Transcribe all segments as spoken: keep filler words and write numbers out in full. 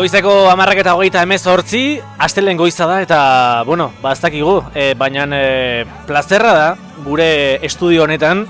Goizeko hamarrak eta hogeita hemezortzi, astelehen goiza da eta, bueno, ba, ez dakigu, e, baina e, plazerra da gure estudio honetan,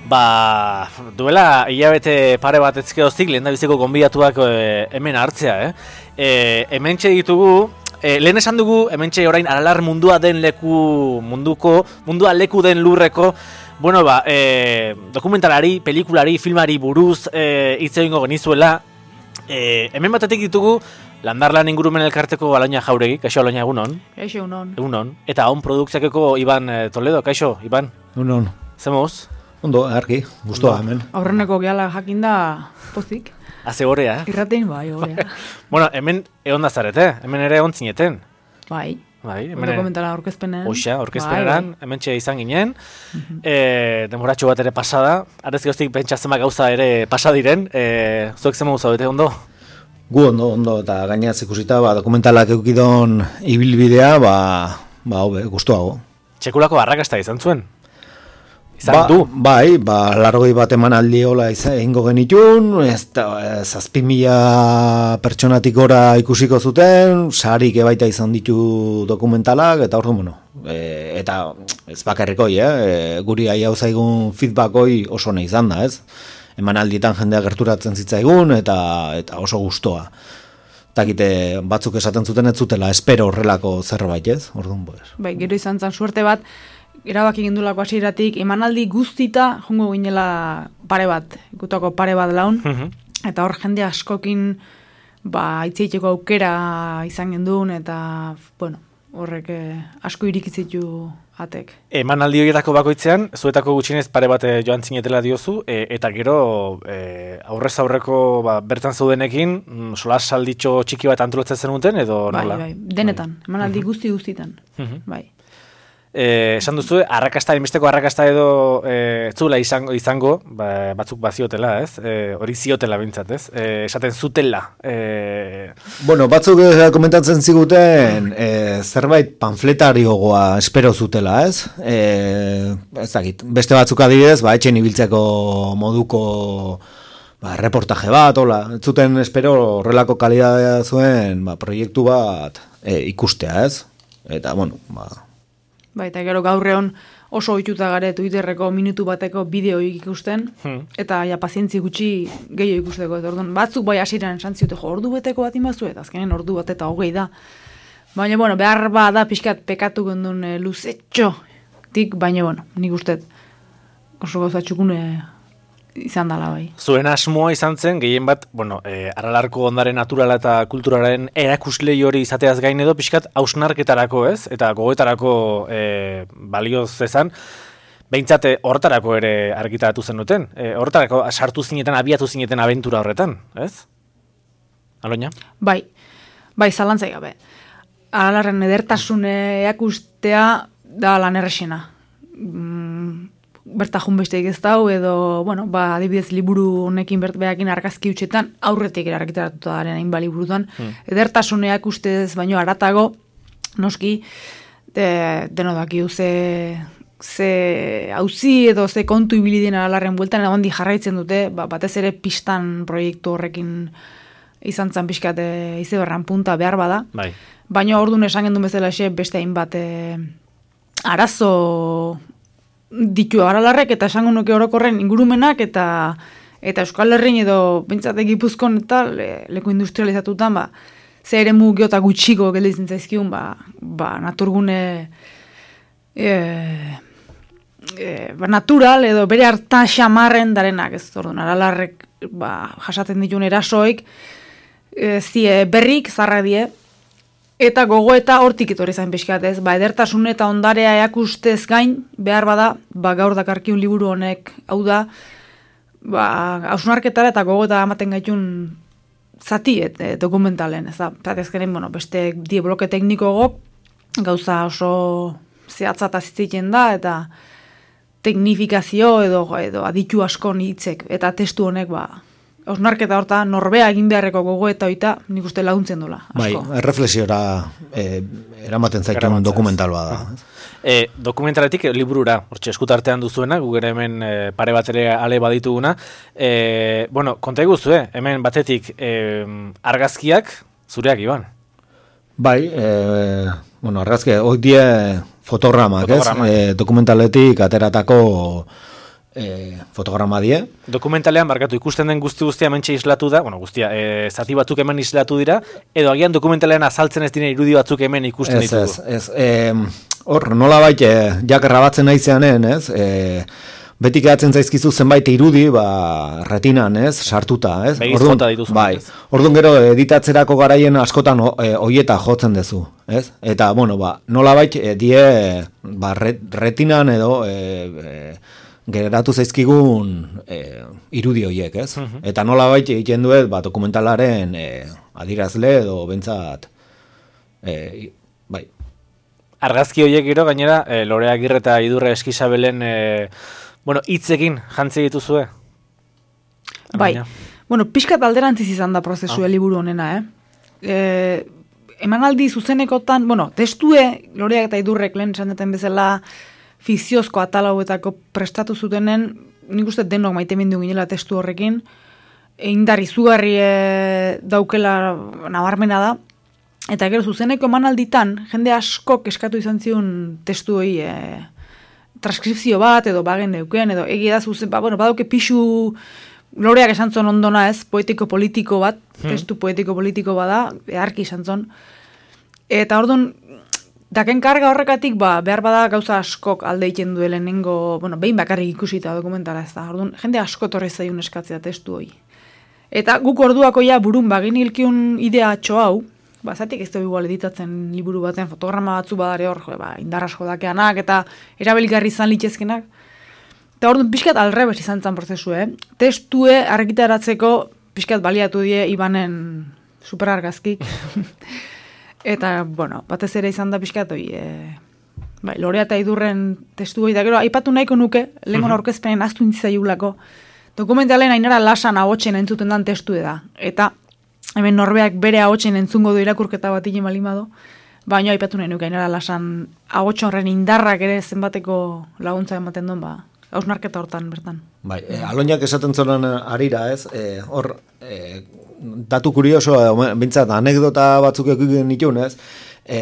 ba, duela hilabete pare bat ezkeroztik lehen da biziko gonbidatuak e, hemen hartzea, eh? E, hemen txe ditugu, e, lehen esan dugu, hemen txe orain aralar mundua den leku, munduko, mundua leku den lurreko, bueno, ba, e, dokumentalari, pelikulari, filmari buruz e, hitz egingo genizuela. E, hemen batetik ditugu Landarlan ingurumen elkarteko Aloña Jauregi. Kaixo Aloña, egunon. Kaixo, egunon. Egunon. Eta on produkziakeko Iban e, Toledo. Kaixo, Iban. Egunon. Zemuz? Ondo, argi, guztua hemen. Aurreneko gehala jakinda pozik. Haze gorea, eh? Irratein, bai, gorea. Bueno, hemen egon da zarete, hemen ere egon zineten. Bai. Bai, hemen dokumentala aurkezpenen. Oixa, aurkezpeneran, bai, bai. Hemen txe izan ginen. Uh-huh. E, demoratxo bat ere pasada. Arrezkioztik pentsa zenba gauza ere pasadiren. E, zuek zema guzabete ondo? Gu ondo, ondo, eta gainaz ikusita, ba, dokumentalak eukidon ibilbidea, ba, ba, hobe, guztuago. Txekulako arrakasta izan zuen? Izan ba, du? Bai, ba, largoi bat eman aldi hola egingo genitun, ez da, zazpi mila pertsonatik gora ikusiko zuten, sarik ebaita izan ditu dokumentalak, eta hor, bueno, e, eta ez bakarrikoi, eh? E, guri ahi hau zaigun feedbackoi oso nahi izan da, ez? Eman aldietan jendea gerturatzen zitzaigun, eta, eta oso gustoa. Takite batzuk esaten zuten ez zutela, espero horrelako zerbait, ez? Orduan, pues. Bai, gero izan zen suerte bat, erabaki gindulako hasieratik emanaldi guztita jongo ginela pare bat, ikutako pare bat laun, uh-huh. Eta hor jende askokin ba, itzeiteko aukera izan gendun, eta, bueno, horrek eh, asko irikitzitu atek. Emanaldi horietako bakoitzean, zuetako gutxienez pare bat joan zinetela diozu, e, eta gero e, aurrez aurreko ba, bertan zaudenekin, solas salditxo txiki bat antolatzen zenuten, edo bai, nola? Bai, denetan, bai. Emanaldi uh-huh. guzti guztitan, uh-huh. Bai. E, esan duzu, arrakasta, inbesteko arrakasta edo e, zula izango, izango ba, batzuk baziotela, ez? E, hori ziotela bintzat, ez? E, esaten zutela. E... Bueno, batzuk komentatzen ziguten e, zerbait panfletariogoa espero zutela, ez? E, ez dakit, beste batzuk adibidez, ba, etxen ibiltzeko moduko ba, reportaje bat, hola, zuten espero horrelako kalidadea zuen ba, proiektu bat e, ikustea, ez? Eta, bueno, ba... Bai, eta gero gaurreon oso ohituta gare Twitterreko minutu bateko bideoik ikusten, hmm. eta ja pazientzi gutxi gehiago ikusteko. Eta orduan, batzuk bai hasieran esan ziote, jo, ordu beteko bat imazu, eta azkenen ordu bat eta hogei da. Baina, bueno, behar ba da pixkat pekatu gendun e, luzetxo, tik, baina, bueno, nik uste oso gauza txukune izan dala bai. Zuen asmoa izan zen, gehien bat, bueno, e, aralarko ondare naturala eta kulturaren erakuslei hori izateaz gain edo, pixkat hausnarketarako, ez? Eta gogoetarako e, balioz ezan, behintzate horretarako ere argitaratu zen duten. E, horretarako sartu zineten, abiatu zineten abentura horretan, ez? Aloña? Bai, bai, zalantzai gabe. Aralarren edertasune erakustea da lan errexena. Mm, berta junbesteik ez dau, edo, bueno, ba, adibidez liburu honekin bertbeakin argazki utxetan, aurretik erakitaratuta daren hain baliburutan, hmm. edertasuneak ustez baino aratago, noski, de, deno dakiu ze, ze hauzi edo ze kontu ibilidien alarren bueltan, egon di jarraitzen dute, ba, batez ere pistan proiektu horrekin izan zan pixkat e, izeberran punta behar bada, bai. Baina orduan esan gendu bezala xe, beste hainbat e, arazo ditu aralarrek eta esango nuke orokorren ingurumenak eta eta Euskal Herrin edo bentsate Gipuzkoan eta le, leku industrializatutan ba ze eremu geota gutxiko gelditzen zaizkigun ba, ba naturgune e, e, ba, natural edo bere harta xamarren darenak, ez orduan aralarrek ba jasaten dituen erasoik e, zie berrik zarra die. Eta gogoeta hortik etorri zain pixkat, ez? Ba, edertasun eta ondarea eakustez gain, behar bada, ba, gaur dakarkiun liburu honek, hau da, ba, hausnarketara eta gogoeta ematen gaitun zati et, et, dokumentalen, ez da? Zatezkenen, bueno, beste die bloke tekniko gok, gauza oso zehatzata zitziten da, eta teknifikazio edo, edo aditu askon hitzek, eta testu honek, ba, hausnarketa horta, norbea egin beharreko gogoeta oita, nik uste laguntzen dola. Bai, erreflexiora e, eramaten zaitun dokumental bada. E, dokumentaletik liburura, hortxe eskutartean duzuena, gugere hemen e, pare bat ere ale badituguna. E, bueno, konta eguzue, hemen batetik e, argazkiak, zureak, Iban. Bai, e, bueno, argazki, hoi die fotogramak, Fotograma. ez? E, dokumentaletik ateratako e, fotograma die. Dokumentalean, barkatu, ikusten den guzti guztia mentxe islatu da, bueno, guztia, e, zati batzuk hemen islatu dira, edo agian dokumentalean azaltzen ez dira irudi batzuk hemen ikusten Ez, ditugu. ez, ez. E, hor, nola baita, jak grabatzen naizeanen, ez? E, beti gehatzen zaizkizu zenbait irudi, ba, retinan, ez? Sartuta, ez? Begiz Orduan- jota dituzun, Bai, ez? orduan gero editatzerako garaien askotan o, e, oieta jotzen dezu, ez? Eta, bueno, ba, nola baita, e, die, ba, re, retinan edo, e, e, geratu zaizkigun e, irudi horiek, ez? Eta nola baita egiten duet, ba, dokumentalaren e, adirazle edo bentsat, e, bai. Argazki horiek gero, gainera, e, Lorea Agirre eta Idurre Eskisabelen, e, bueno, hitzekin jantzi dituzue? Bai, Baina. bueno, pixkat alderantziz izan da prozesua liburu honena, eh? E, emanaldi zuzenekotan, bueno, testue, Loreak eta Idurrek lehen esan duten bezala, fikziozko atal hauetako prestatu zutenen, nik uste denok maite mindu ginela testu horrekin, indar izugarri e, daukela nabarmena da, eta gero zuzeneko emanalditan, jende askok eskatu izan zion testu hori e, transkripzio bat, edo bagen neuken, edo egia da zuzen, ba, bueno, badauke pixu Loreak esan zon ondona ez, poetiko-politiko bat, testu poetiko-politiko bada, eharki esan zon. Eta orduan, daken karga horrekatik, ba, behar bada gauza askok alde egiten du lehenengo, bueno, behin bakarrik ikusita dokumentala ez da. Orduan, jende asko torre zaiun eskatzea testu hoi. Eta guk orduako ja burun bagin hilkiun idea atxo hau, ba, zatik ez dugu igual editatzen liburu baten fotograma batzu badare hor, jo, ba, indar asko dakeanak eta erabilgarri izan litzezkenak. Eta orduan pixkat alrebes izan zen prozesu, eh? Testue argitaratzeko pixkat baliatu die Ibanen superargazkik. Eta, bueno, batez ere izan da pixkat hoi, e, bai, Lorea eta Idurren testu hoi, da gero, aipatu nahiko nuke, lehenko aurkezpenen aztu intzaiulako, dokumentalen ainara lasan ahotsen entzuten dan testue da. Eta hemen norbeak bere ahotsen entzungo du irakurketa bat egin balimado, baina aipatu nahi nuke ainara lasan ahotsen horren indarrak ere zenbateko laguntza ematen duen, ba, hausnarketa hortan bertan. Bai, e, Aloniak esaten zonan arira, ez? E, hor, e, datu kurioso, e, bintzat, anekdota batzuk egin nituen, ez? E,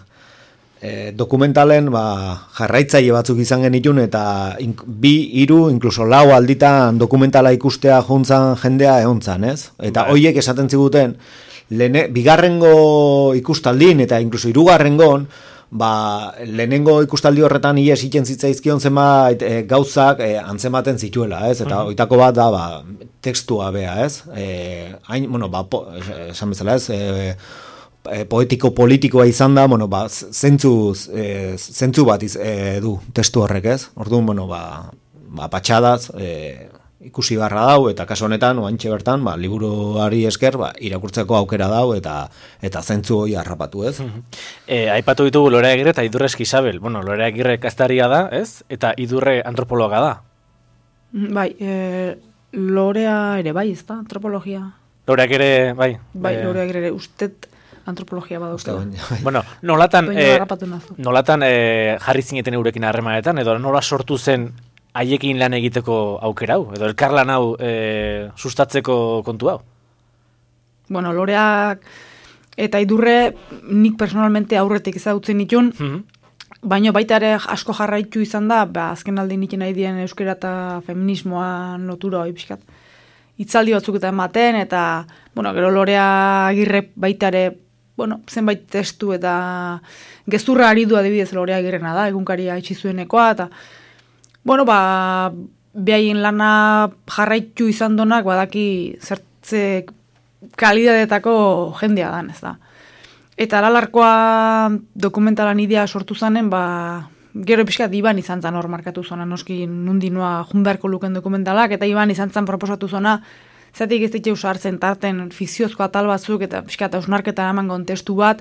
e, dokumentalen ba, jarraitzaile batzuk izan genitun, eta ink, bi, hiru, inkluso lau alditan dokumentala ikustea juntzan jendea ehontzan, ez? Eta bai. Hoiek esaten ziguten, lene, bigarrengo ikustaldin, eta inkluso hirugarrengon, ba, lehenengo ikustaldi horretan ies iten zitzaizkion zenbait e, gauzak e, antzematen zituela, ez? Eta Mhm. oitako bat da, ba, tekstua bea, ez? E, hain, bueno, ba, po, esan bezala, ez? E, e, poetiko-politikoa izan da, bueno, ba, zentzu, e, zentzu bat iz, e, du testu horrek, ez? Orduan, bueno, ba, ba patxadaz, e, ikusi barra dau, eta kaso honetan, oantxe bertan, ba, liburuari esker, ba, irakurtzeko aukera dau, eta eta zentzu hori harrapatu, ez? E, aipatu ditugu Lorea Agirre eta Idurre Eskisabel. Bueno, Lorea Agirre kastaria da, ez? Eta Idurre antropologa da. Bai, e, Lorea ere bai, ez da, antropologia. Loreak ere, bai. Bai, e, Lorea ere ustet antropologia badaukela. Bueno, nolatan, Baina e, harrapatu nazu. nolatan e, jarri zineten eurekin harremanetan, edo nola sortu zen haiekin lan egiteko aukera hau, edo elkarlan hau e, sustatzeko kontu hau? Bueno, Loreak eta Idurre nik personalmente aurretik ezagutzen nitun, Mhm. baina baita ere asko jarraitu izan da, ba, azken aldi nikin nahi dien euskera eta feminismoan lotura hori pixkat. Itzaldi batzuk eta ematen, eta, bueno, gero Lorea Agirre baita ere, bueno, zenbait testu eta gezurra ari du adibidez Lorea Agirrena da, egunkaria itxi zuenekoa, eta, bueno, ba, behaien lana jarraitu izan donak, badaki zertze kalidadetako jendea dan, ez da. Eta alalarkoa dokumentalan idea sortu zanen, ba, gero pixkat Iban izan zan hor markatu zona, noski nundi noa junbearko luken dokumentalak, eta Iban izan zan proposatu zona, zatik ez ditxe usartzen tarten fikziozko atal batzuk, eta pixkat ausnarketan eman kontestu bat,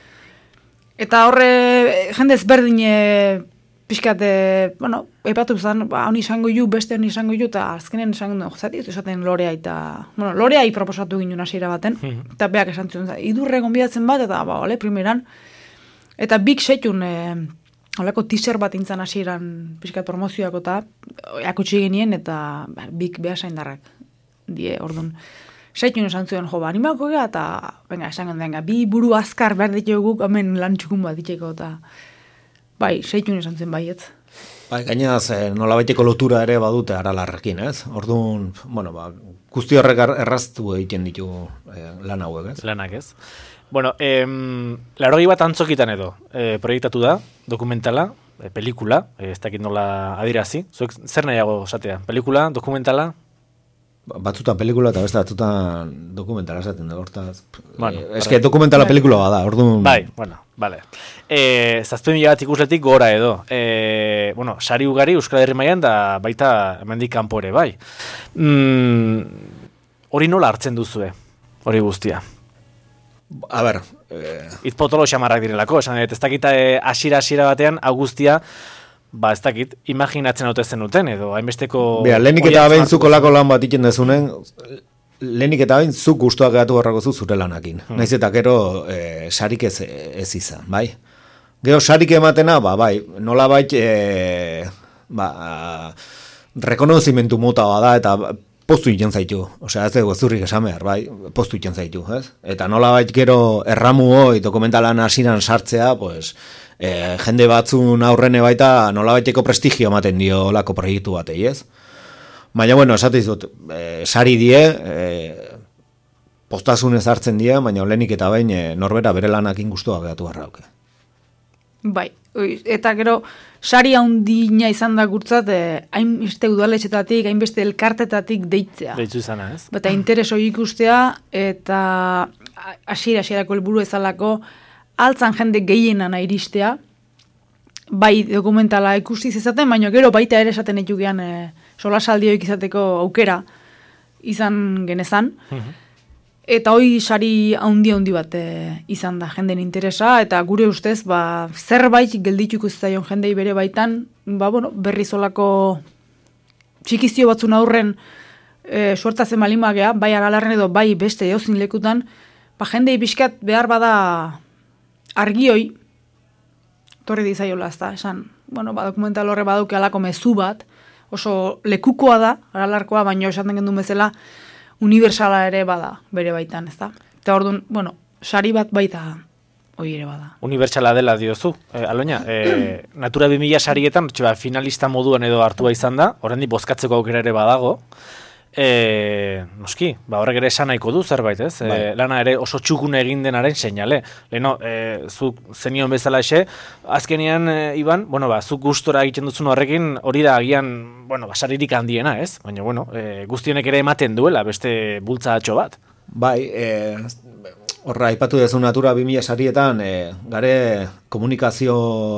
eta horre jende ezberdine pixkat, bueno, aipatu zen, ba, honi izango ju, beste honi izango ju, eta azkenen izango du, zatik ez esaten Lorea, eta, bueno, Loreai proposatu ginen hasiera baten, eta beak esan zuen, Idurre gonbidatzen bat, eta, ba, ole, primeran, eta bik setun, e, holako teaser bat intzan hasieran pixkat promozioako eta akutsi genien, eta ba, bik behasaindarrak die, orduan. seitun esan zuen, jo, ba, animako gara, eta, venga, esan gendenga, bi buru azkar behar dituguk, hemen lan txukun bat diteko, eta, bai, seitun esan zuen baietz. Bai, gainaz, eh, nolabaiteko lotura ere badute aralarrekin, ez? Orduan, bueno, ba, guzti horrek erraztu egiten ditu eh, lan hauek, ez? Lanak, ez? Bueno, em, laurogei bat antzokitan edo, e, proiektatu da, dokumentala, e, pelikula, e, ez dakit nola adirazi, zuek zer nahiago esatea, pelikula, dokumentala? Batzutan pelikula eta beste batzutan dokumentala esaten da, hortaz. Bueno, eh, eske dokumentala pelikula bada, orduan... Bai, bueno, vale. E, zazpen mila bat ikusletik gora edo. E, bueno, sari ugari Euskal Herri mailan da baita hemendik kanpo ere, bai. Mm, hori nola hartzen duzue, hori guztia? A ber... Eh... Itpotolo xamarrak direlako, esan dut, ez dakita asira-asira batean, augustia, ba, ez dakit, imaginatzen haute zenuten, edo hainbesteko... Bea, lehenik eta behin zuko lako lan bat iken dezunen, lehenik eta behin zuk gustuak gehatu horrako zu zure lanakin. Hmm. Naiz eta gero eh, sarik ez, ez izan, bai? Gero sarik ematena, ba, bai, nola bait, eh, ba, rekonozimentu mota bada, eta postu iten zaitu, osea, ez dugu zurrik esan behar, bai, postu iten zaitu, ez? Eta nola bait gero erramu hoi dokumentalan hasiran sartzea, pues, eh, jende batzun aurrene baita nola baiteko prestigio ematen dio lako proiektu batei, ez? Baina, bueno, esate dizut, eh, sari die, eh, postasunez hartzen die, baina lehenik eta behin eh, norbera bere lanakin guztua gehatu barrauke. Bai, eta gero, sari handina izan da gurtzat, eh, hainbeste udaletxetatik, hainbeste elkartetatik deitzea. Deitzu izana, ez? Eta interes hori ikustea, eta hasiera hasierako helburu ezalako, altzan jende gehienan iristea, bai dokumentala ikusi zezaten, baina gero baita ere esaten etugean e, solasaldioik izateko aukera izan genezan. Eta hoi sari handi handi bat e, izan da jenden interesa, eta gure ustez ba, zerbait geldituko zaion jendei bere baitan, ba, bueno, berri zolako txikizio batzun aurren e, suertatzen malimagea, bai aralarren edo bai beste eozin lekutan, ba, jendei bizkat behar bada argioi, torri dizaiola, ez da, esan, bueno, ba, dokumental horre baduke alako mezu bat, oso lekukoa da, aralarkoa, baina esaten gendun bezala, universala ere bada, bere baitan, ez da. Eta orduan, bueno, sari bat baita hori ere bada. Unibertsala dela diozu, e, Aloña, e, Natura bi mila sarietan, txiba, finalista moduan edo hartua izan da, horrendi bozkatzeko aukera ere badago, e, noski, ba, horrek ere esan nahiko du zerbait, ez? E, lana ere oso txukune egin denaren seinale. Leheno, e, zuk zenion bezala ese, azkenean, e, Iban, bueno, ba, zuk gustora egiten duzun horrekin, hori da agian, bueno, basaririk handiena, ez? Baina, bueno, e, guztionek ere ematen duela, beste bultzatxo bat. Bai, e, horra, aipatu dezu Natura bi mila sarietan, e, gare komunikazio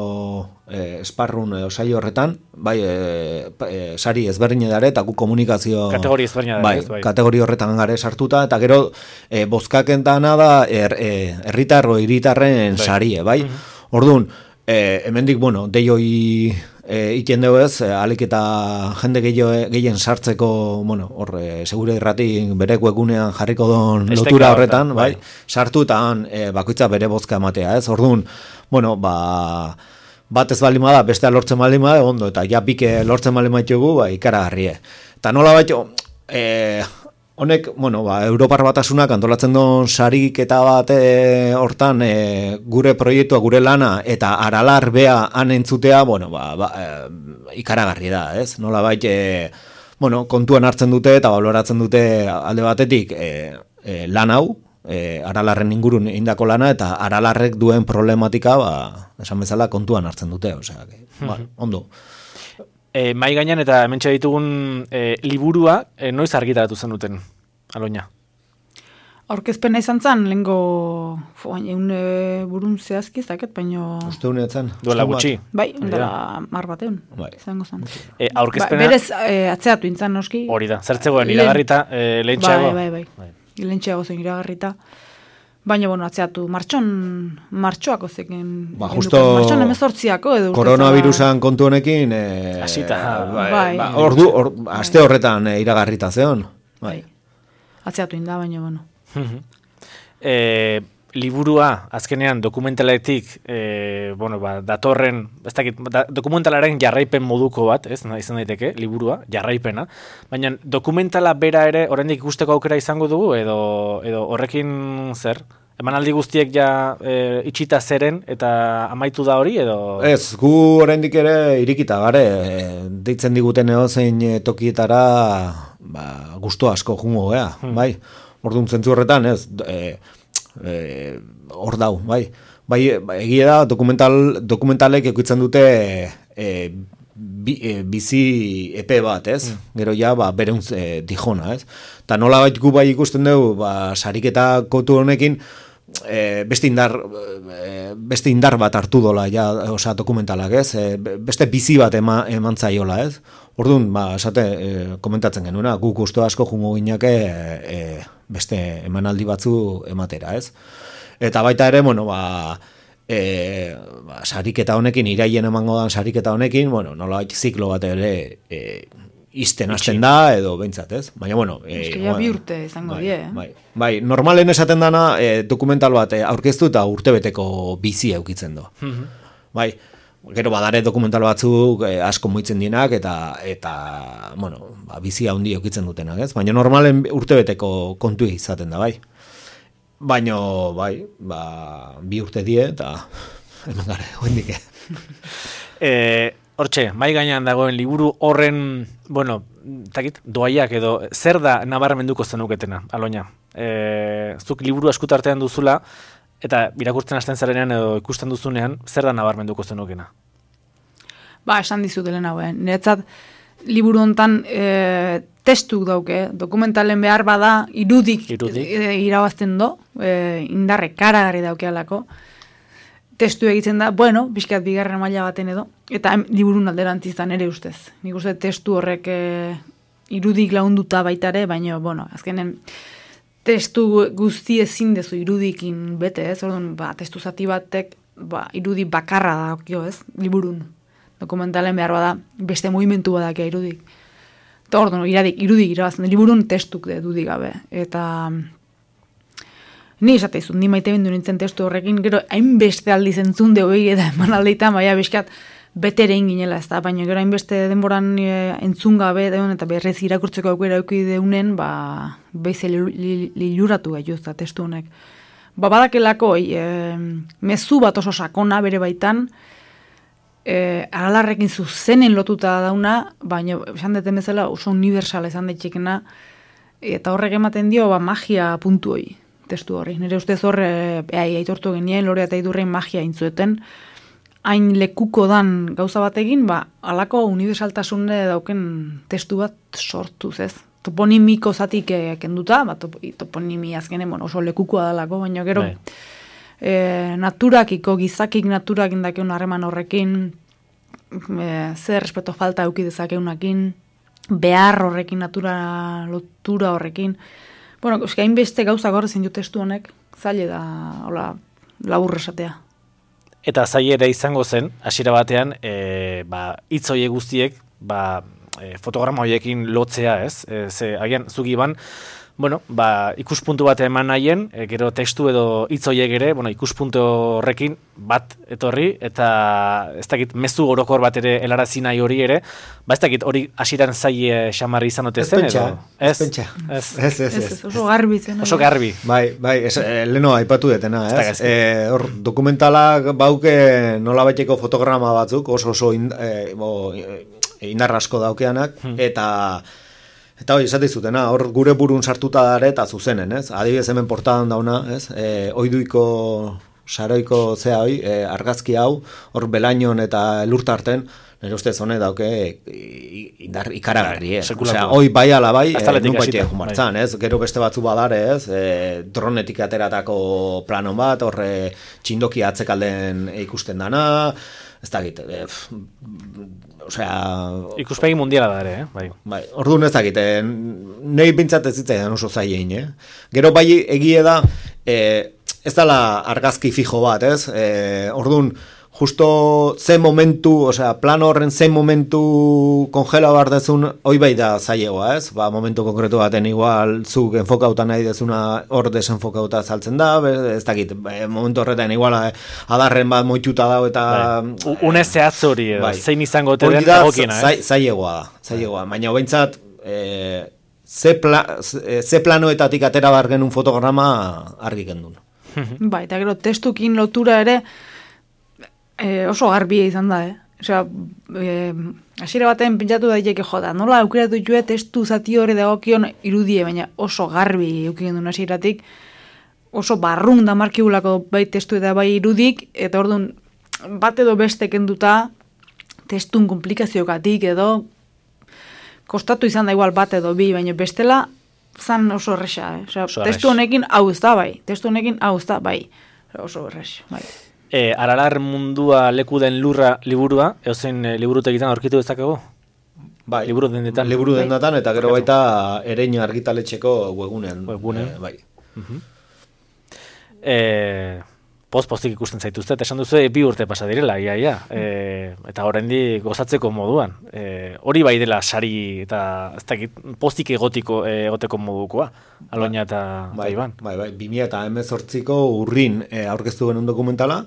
e, esparrun e, osai horretan, bai, e, e, sari ezberdine dare, eta gu komunikazio... Kategori ezberdine dare, bai, ez, bai. Kategori horretan gare sartuta, eta gero e, bozkakentana da er, e, herritarro hiritarren bai. sarie, bai? Mm-hmm. Orduan, e, hemendik, bueno, deioi... E, iten dugu ez, alik eta jende gehiago, gehien sartzeko, bueno, hor, e, segure irrati bere webgunean jarriko don lotura horretan, bai, bai. Sartu eta han, e, bakoitza bere bozka ematea, ez, orduan, bueno, ba, bat ez balima da, bestea lortzen balima da, ondo, eta ja bike lortzen balima ditugu, ba, ikaragarrie. Eta nola baito, e, honek, bueno, ba, Europar Batasunak antolatzen duen sariketa bat e, hortan e, gure proiektua, gure lana, eta aralar bea han entzutea, bueno, ba, ba, e, ikaragarri da, ez? Nola bait, e, bueno, kontuan hartzen dute eta baloratzen dute alde batetik e, e, lan hau, e, aralarren ingurun indako lana, eta aralarrek duen problematika, ba, esan bezala, kontuan hartzen dute, osea, que, ba, ondo. E, mai gainean eta hementxe ditugun e, liburua, e, noiz argitaratu zen duten, Aloña? Aurkezpena izan zen, lehenko egun e, burun zehazki, zaket, baino... Uste honetzen? Duela gutxi. Bai, dela mar bateun, bai. Izango zen. E, aurkezpena... Ba, berez e, atzeatu intzan, noski. Hori da, zertzegoen iragarrita, e, lehentxeago? Bai, bai, bai. bai. Lehentxeago zen iragarrita. Baina, bueno, atzeatu, martxon, martxoako zeken... Ba, justo... Martxon emezortziako, edo... Koronavirusan kontu honekin... E, Asita. Bai, bai. Ba, ordu, or, aste horretan e, iragarrita zeon. Bai. Atzeatu inda, baina, bueno. e, liburua, azkenean dokumentaletik, e, bueno, ba, datorren, ez dakit, da, dokumentalaren jarraipen moduko bat, ez, izan daiteke, liburua, jarraipena, baina dokumentala bera ere, oraindik ikusteko aukera izango dugu, edo, edo horrekin zer? Emanaldi guztiek ja e, itxita zeren, eta amaitu da hori, edo... Ez, gu oraindik ere irikita gare, e, deitzen diguten edozein tokietara, ba, gustu asko jungo gea, hmm. bai? Orduan zentzu horretan, ez, e, e, hor dau, bai. Bai, egia da, dokumental, dokumentalek ekoitzen dute e, bi, e, bizi epe bat, ez? Mm. Gero ja, ba, bereuntz e, dijona, ez? Ta nola bait gu bai ikusten dugu, ba, sariketa kotu honekin, e, beste indar e, beste indar bat hartu dola, ja, osea, dokumentalak, ez? E, beste bizi bat ema, eman zaiola, ez? Orduan, ba, esate, e, komentatzen genuena, guk usto asko jungo ginake e, beste emanaldi batzu ematera, ez? Eta baita ere, bueno, ba, e, ba sariketa honekin, iraien emango dan sariketa honekin, bueno, nola ziklo bat ere e, izten hasten da, edo behintzat, ez? Baina, bueno... E, Eske ja bi urte izango bai, die, eh? Bai, bai, normalen esaten dana, e, dokumental bat e, aurkeztu eta urtebeteko bizi eukitzen do. Mm-hmm. Bai, gero badare dokumental batzuk eh, asko moitzen dienak eta eta bueno, ba, bizia handi eukitzen dutenak, ez? Baina normalen urtebeteko kontu izaten da, bai. Baina, bai, ba, bi urte die eta hemen gare, hoendik. eh, hortxe, mai gainean dagoen liburu horren, bueno, takit, doaiak edo zer da nabarmenduko zenuketena, Aloña? Eh, zuk liburu eskutartean duzula, eta irakurtzen hasten zarenean edo ikusten duzunean, zer da nabarmenduko zenukena? Ba, esan dizut Elena, eh? Niretzat liburu hontan e, testuk dauke, dokumentalen behar bada irudik, irudik. E, irabazten do, e, indarre karagarri daukealako, testu egiten da, bueno, bizkat bigarren maila baten edo, eta liburun alderantzizan ere ustez. Nik uste testu horrek e, irudik launduta baitare, baina, bueno, azkenen testu guzti ezin dezu irudikin bete, ez? Orduan, ba, testu zati batek, ba, irudi bakarra da, okio, ez? Liburun. Dokumentalen behar bada, beste movimentu badakia irudik. Eta orduan, iradik, irudik irabazten, liburun testuk de dudik gabe. Eta ni esateizun, ni maite bindu nintzen testu horrekin, gero hainbeste aldi zentzun de hoi eta eman aldeitan, baina biskat betere inginela, ez da, baina gero hainbeste denboran e, entzun gabe, deun, eta berrez irakurtzeko aukera euki deunen, ba, beize liluratu li, li gaituz da testu honek. Ba, badakelako, e, mezu bat oso sakona bere baitan, e, aralarrekin zuzenen lotuta dauna, baina esan deten bezala oso universala esan daitxekena, eta horrek ematen dio, ba, magia puntu hoi, testu horri. Nire ustez horre, e, aitortu genien, Lorea eta Idurrein magia intzueten, hain lekuko dan gauza batekin, ba, alako universaltasune dauken testu bat sortuz, ez? Toponimiko zatik e, kenduta, ba, top, toponimi azkenen, bueno, oso lekukoa dalako, baina gero e, naturakiko, gizakik naturak indakeun harreman horrekin, e, zer respeto falta euki dezakeunakin, behar horrekin, natura lotura horrekin. Bueno, eski hainbeste gauza gaur zen du testu honek, zaila da, hola, labur esatea. Eta zaila ere izango zen, hasiera batean, e, ba, hitz hoiek guztiek, ba, e, fotograma hoiekin lotzea, ez? E, ze, agian, zugi ban, bueno, ba, ikuspuntu bat eman nahien, e, gero testu edo hitz hoiek ere, bueno, ikuspuntu horrekin bat etorri, eta ez dakit mezu orokor bat ere helarazi nahi hori ere, ba ez dakit hori hasieran zaie xamarri izan ote zen, edo? Ez pentsa, ez, ez, ez, ez, oso garbi zen. Oso garbi. Bai, bai, ez, leno aipatu detena, ez? Eh, hor, dokumentalak bauke nola baiteko fotograma batzuk, oso oso ind, eh, bo, indar asko daukeanak, hmm. eta Eta hori, esate zutena, hor gure burun sartuta dare eta zuzenen, ez? Adibidez hemen portadan dauna, ez? E, oiduiko, saroiko zea hoi, e, argazki hau, hor belainon eta elurtarten, nire ustez hone dauke indar ikaragarri, ez? Osea, hoi bai ala bai, e, nun baitea jumartzan, ez? Gero beste batzu badare, ez? E, dronetik ateratako planon bat, horre txindoki atzekalden ikusten dana, ez dakit, e, osea... Ikuspegi mundiala da ere, eh? Bai. Bai, orduan ez dakit, eh? Nei bintzat ez zitzaidan oso zailein, eh? Gero bai egie da, eh, ez dala argazki fijo bat, ez? Eh, orduan, justo ze momentu, osea, plano horren ze momentu kongela bar dezun, hoi bai da zailegoa, ez? Ba, momentu konkretu baten igual zuk enfokauta nahi dezuna hor desenfokauta saltzen da, ez dakit, momentu horretan igual adarren bat moituta dago eta... Bai. Une zehatz hori edo, bai. Zein izango te den egokiena, ez? Zailegoa da, zailegoa, baina behintzat, e, ze, pla, ze planoetatik atera bar genuen fotograma argi gendun. Bai, eta gero testukin lotura ere, E, oso garbia izan da, eh? Osea, e, hasiera baten pentsatu daiteke jota, nola aukeratu ditue testu zati hori dagokion irudie, baina oso garbi eukigen duen hasieratik, oso barrun da markigulako bai testu eta bai irudik, eta orduan bat edo beste kenduta testun komplikaziokatik edo kostatu izan da igual bat edo bi, baina bestela zan oso erresa, eh? Osea, oso testu honekin hau ez da bai, testu honekin hau ez da bai, oso erresa, bai. E, Aralar mundua leku den lurra liburua, eozein e, liburutegitan aurkitu dezakegu? Bai, liburu dendetan. Liburu dendetan, eta gero baita Ereño argitaletxeko webgunean. Webgunean. E, bai. Uh-huh. E, post-postik ikusten zaituzte, eta esan duzu bi urte pasa direla, ia, ia. E, eta horrendi gozatzeko moduan. E, hori bai dela sari eta ez dakit, postik egotiko e, egoteko modukoa. Aloña eta bai, Iban. Bai, bai, bi mila hemezortziko urrin e, aurkeztu genuen dokumentala.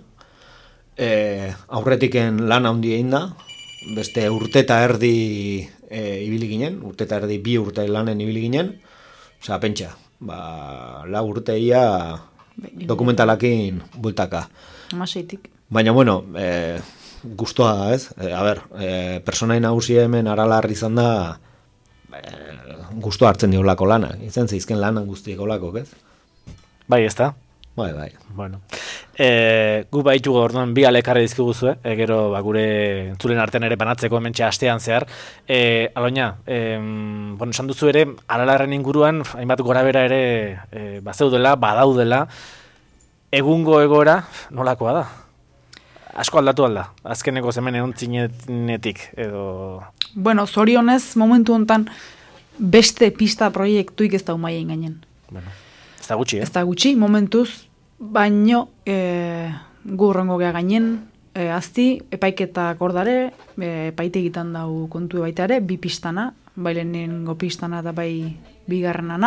E, aurretiken lan handi egin da, beste urte eta erdi e, ibili ginen, urte eta erdi bi urte lanen ibili ginen, osea, pentsa, ba, la urteia dokumentalakin bultaka. Amaseitik. Baina, bueno, e, gustoa da, ez? E, a ber, e, personai nagusia hemen Aralar izan da, e, gustoa hartzen diolako lana, izan zeizken lanan guztiek olako, ez? Bai, ez da? Bai, bai. Bueno. E, gu baitu orduan bi alekarri dizkiguzue, e, gero ba, gure entzulen artean ere banatzeko hementxe astean zehar. E, Aloña, e, bueno, esan duzu ere, Aralarren inguruan, hainbat gorabera ere e, bazeudela, badaudela, egungo egora nolakoa da? Asko aldatu alda, azkeneko zemen egon zinetik, edo... Bueno, zorionez, momentu hontan beste pista proiektuik ez da umaien gainen. Bueno, ez da gutxi, eh? Ez da gutxi, momentuz, baino e, gurrengo gea gainen, e, azti, epaiketak ordare, e, epaite egiten dau kontu baita ere, bi pistana, bai lehenengo pistana eta bai bigarrenana.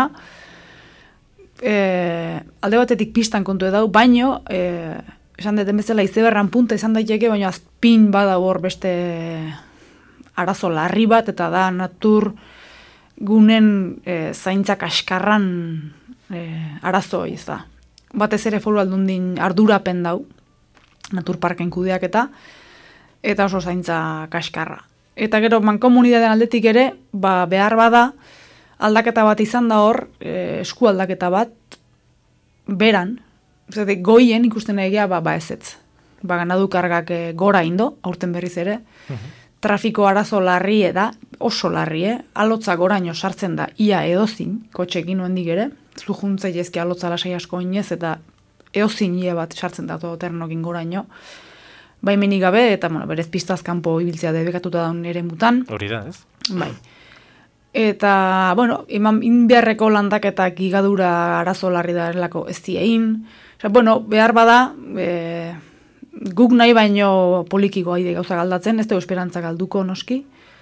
E, alde batetik pistan kontu edau, baino, e, esan deten bezala izeberran punta izan daiteke, baino azpin bada hor beste arazo larri bat, eta da natur gunen e, zaintzak askarran e, arazo iz da. Batez ere foru aldundin ardurapen dau, naturparken kudeak eta, eta oso zaintza kaskarra. Eta gero mankomunidadean aldetik ere, ba, behar bada, aldaketa bat izan da hor, e, esku aldaketa bat, beran, zede, goien ikusten egia, ba, ba ezetz. Ba, ganadu kargak e, gora indo, aurten berriz ere, uh-huh. Trafiko arazo larri da, oso larri, eh? Alotza goraino sartzen da, ia edozin, kotxekin nuendik ere, zu juntzei ezki alotza lasai asko inez, eta eozin ia bat sartzen da todoternokin goraino, baimenik gabe, eta bueno, berez pistazkanpo ibiltzea debekatuta daun ere mutan. Hori da, ez? Bai. Eta, bueno, eman inbiarreko landaketak igadura arazo larri da erlako ez diein. Osa, bueno, behar bada, e, guk nahi baino polikiko haide gauza galdatzen, ez dugu esperantza galduko noski,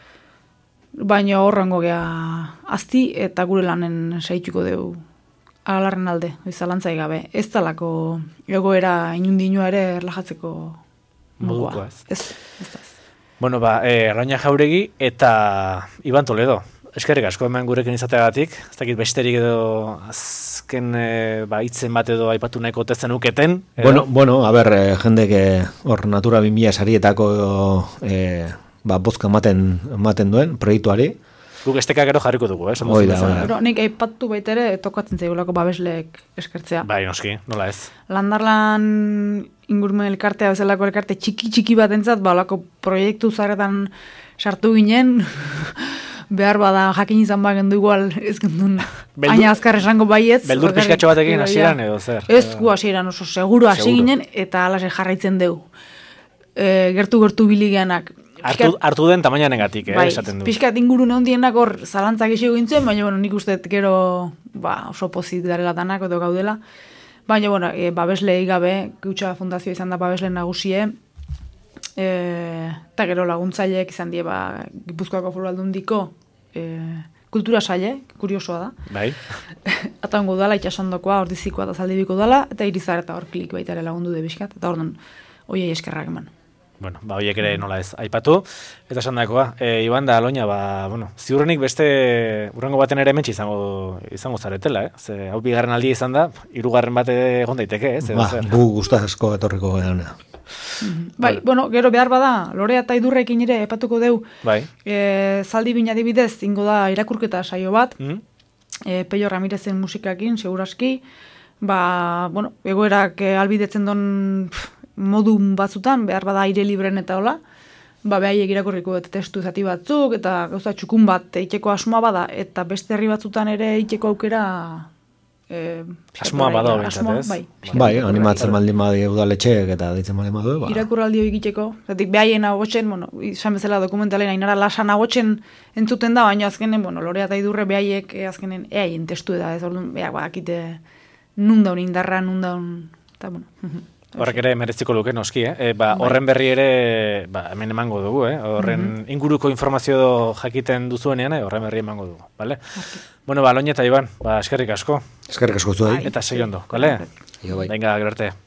baino horrengo gea azti eta gure lanen saituko dugu Aralarren alde, izalantzai gabe. Ez talako egoera inundinua ere erlajatzeko modukoa. Ez, ez da. Bueno, ba, eh, Aloña Jauregi eta Iban Toledo. Eskerrik asko hemen gurekin izateagatik, ez dakit besterik edo azken e, ba, itzen bat edo aipatu nahiko tezen uketen. Edo? Bueno, bueno, a ber, eh, jendek hor Natura bi mila sarietako eh, ba, bozka ematen, ematen duen proiektuari. Guk esteka gero jarriko dugu, eh? Hoi da, Pero nik aipatu baita ere tokatzen zaigulako babesleek eskertzea. Bai, noski, nola ez. Landarlan ingurumen elkartea bezalako elkarte txiki-txiki bat entzat, ba, olako proiektu zaretan sartu ginen, behar bada jakin izan ba gendu igual, ez gendun, aina azkar esango baietz. Beldur pixkatxo batekin hasieran edo zer? Ez gu hasieran oso seguru hasi ginen, eta alase jarraitzen dugu. E, gertu-gertu biligeanak. Artu, artu den tamainanegatik, eh, bai, esaten du. Piskat ingurune hondienak hor zalantzak esego gintzen, baina bueno, nik uste gero ba, oso pozit darela danak edo gaudela. Baina, bueno, e, babeslei gabe, Kutxa Fundazio izan da babesle nagusie, e, eta gero laguntzaileek izan die, ba, Gipuzkoako Foru Aldundiko e, kultura saile, kuriosoa da. Bai. Eta ongo dala, itxasondokoa, ordizikoa eta zaldibiko dala, eta irizar eta hor klik baita ere lagundu de bizkat, eta orduan, oiei eskerrak eman. Bueno, ba, hoiek ere nola ez aipatu, eta esan dakoa, e, Iban da Aloña, ba, bueno, ziurrenik beste urrengo baten ere hementsi izango, izango zaretela, eh? Ze, hau bigarren aldia izan da, hirugarren bate egon daiteke, eh? Ba, gu gustaz asko etorriko geana. Bai, bueno, gero behar bada, Lorea eta Idurrekin ere epatuko deu, bai. e, zaldi bina adibidez, ingo da irakurketa saio bat, Mm? e, Peio Ramirezen musikakin, seguraski, ba, bueno, egoerak e, albidetzen don pff, modu batzutan, behar bada aire libren eta hola, ba, behaiek irakurriko eta testu zati batzuk, eta gauza txukun bat itxeko asmoa bada, eta beste herri batzutan ere itxeko aukera... E, asmoa bada asmoa, ez? bai. Bai, animatzen baldin badi udaletxeek eta ditzen baldin badu, ba. Irakurraldi hori egiteko, zatik behaien agotzen, bueno, izan bezala dokumentalen ainara lasan agotzen entzuten da, baina azkenen, bueno, Lorea eta Idurre behaiek eh, azkenen eaien testu da, ez orduan, beak badakite nun daun indarra, nun daun, eta bueno. Horrek ere mereziko luke noski, eh? E, ba, horren berri ere ba, hemen emango dugu, eh? Horren mm-hmm. inguruko informazio jakiten duzuenean, eh? Horren berri emango dugu, bale? Okay. Bueno, ba, Aloña eta Iban, ba, eskerrik asko. Eskerrik asko zuei. Eta sei ondo, bale? Bai. Venga, gero arte.